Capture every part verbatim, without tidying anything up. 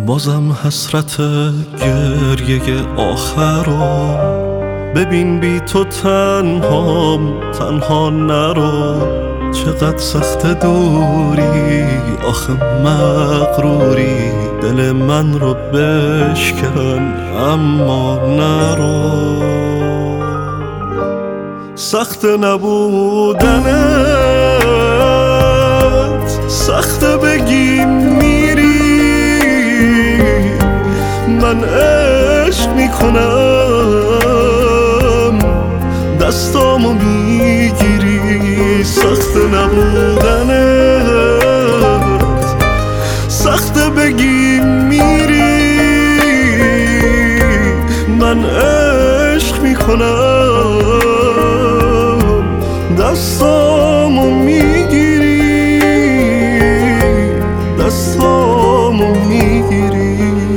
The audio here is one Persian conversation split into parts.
بازم حسرت گریه آخرو ببین، بی تو تنهام تنها نرو. چقدر سخت دوری آخه مغروری، دل من رو بشکن اما نرو. سخت نبودنت، سخت بگی میری، من عشق میکنم دستامو میگیری. سخت نبودنت، سخت بگی میری، من عشق میکنم دستامو میگیری، دستامو میگیری.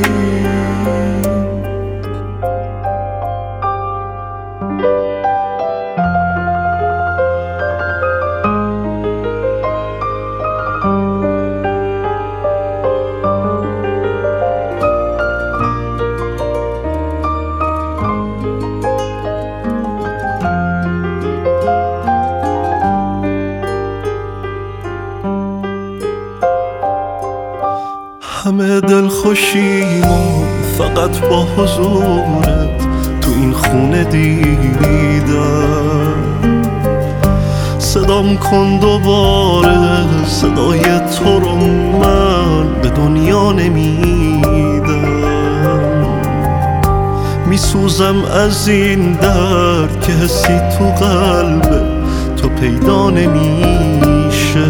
همه دلخوشیمو فقط با حضورت تو این خونه دیدم. صدام کن دوباره، صدای تو رو من به دنیا نمیدم. میسوزم از این درد که حسی تو قلب تو پیدا نمیشه.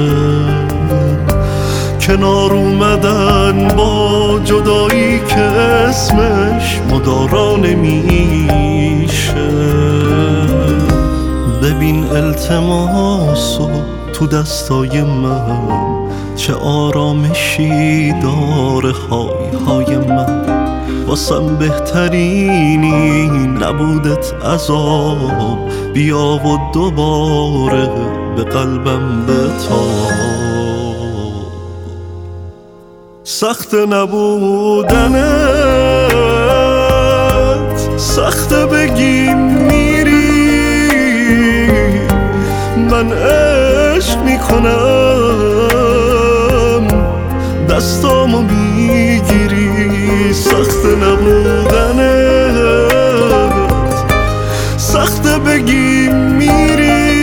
کنار اومدن با جدایی که اسمش مدارا نمیشه. ببین التماسو تو دستای من، چه آرامشی داره های های من. واسم بهترینی نبودت عذاب، بیا و دوباره به قلبم بتاب. سخت نبودنت، سخت بگی میری، من عشق میکنم دستامو میگیری. سخت نبودنت، سخت بگی میری،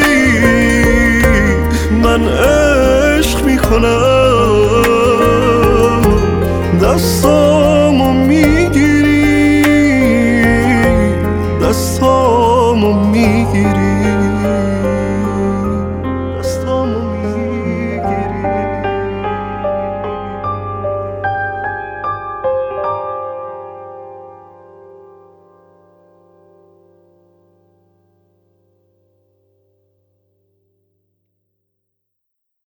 من عشق میکنم دستامو